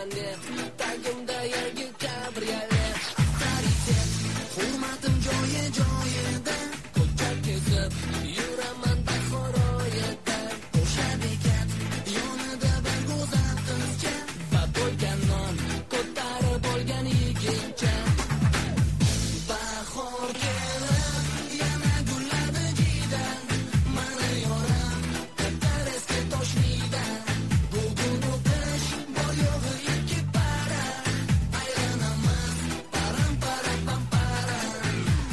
deb tagimda yangi kabriolet. Avtoritet hurmatim joyida, ko'cha kezib yuraman Buxoroyda. O'sha bekat yonida bir go'zal qizcha va to'ygan non ko'tarib olgan yigitcha. Bahor kelib yana gulladi jiyda, mani yoram katar eski Toshmida. Bugun u qish bor yo'g'i ikki para, aylanaman param param pam param.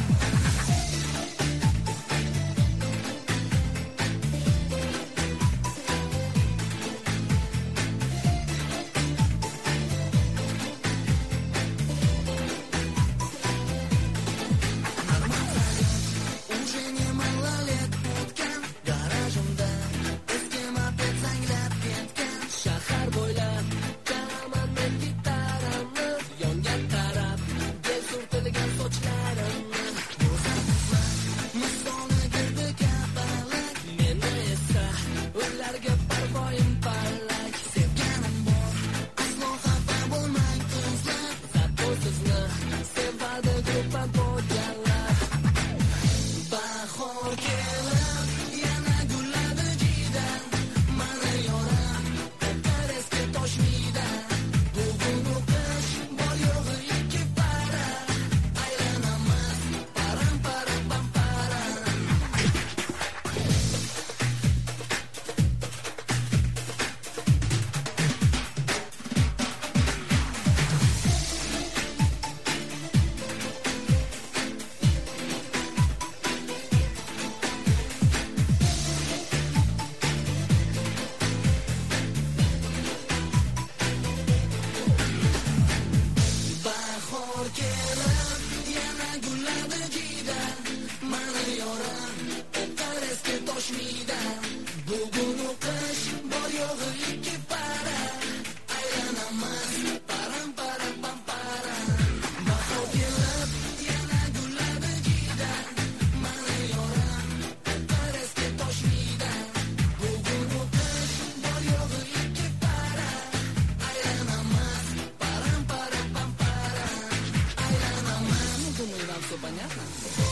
Уже не малолет o'tgan, garajimda eski moped zanglab ketgan. Shahar bo'ylab chalaman men gitaramni, yonga qarab gel surtilgan sochlarimni. Go'zal qizlar misoli girdi kapalak, meni esa ularga parvoyim palak. Sevganim bor, aslo xafa bo'lmang qizlar, zato sizni sevadi gruppa bo'lganlar. Bahor kelib yana gulladi jiyda, mani yoram katar eski Toshmida. Bugun u qish bor yo'g'i ikki para, aylanaman param param pam param. Bahor kelib yana gulladi jiyda, mani yoram katar eski Toshmida. Bugun u qish bor yo'g'i ikki para, aylanaman param param pam param. Bahor kelib yana gulladi jiyda, mani yoram katar eski Toshmida. Bugun u qish bor yo'g'i ikki para, aylanaman param param pam param. Aylanaman. Ну, думаю, вам все понятно.